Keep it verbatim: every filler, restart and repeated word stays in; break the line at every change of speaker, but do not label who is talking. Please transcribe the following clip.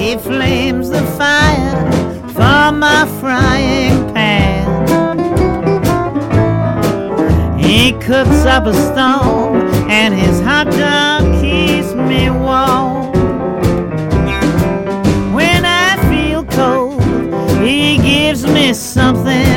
He flames the fire from my frying pan. He cooks up a storm, and his hot dog keeps me warm. When I feel cold, he gives me something